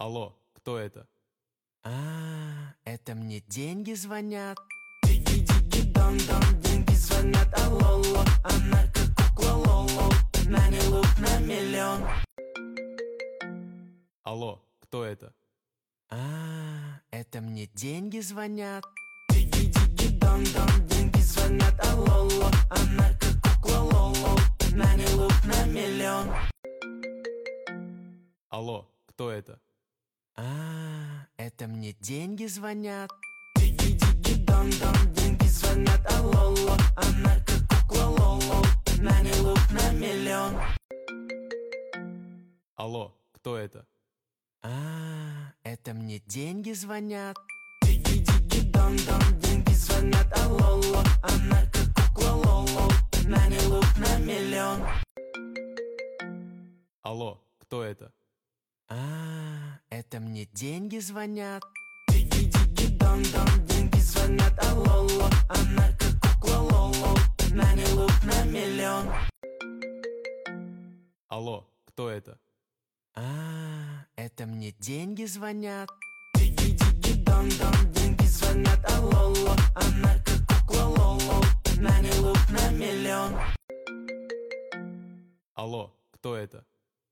Алло, кто это? Это мне деньги звонят. Диги-диги-дон-дон, деньги звонят, алло-ло. Она как кукла Лоло, на ней лук на миллион. Алло, кто это? Это мне деньги звонят. Диги-диги-дон-дон, деньги звонят, алло-ло. Она как кукла Лоло, на ней лук на миллион. Алло, кто это? Это мне деньги звонят. Диги-диги-дон-дон, деньги звонят, алло-ло. Она как кукла Лоло, на ней лук на миллион. Алло, кто это? Это мне деньги звонят. Диги-диги-дон-дон, деньги звонят, алло-ло. Она как кукла Лоло, на ней лук на миллион. Алло, кто это? Это мне деньги звонят. Диги-диги-дон-дон, деньги звонят, алло-ло. Она как кукла Лоло, на ней лук на миллион. Алло, кто это? Это мне деньги звонят. Диги-диги-дон-дон, деньги звонят, алло-ло. Она как кукла Лоло, на ней лук на миллион. Алло, кто это?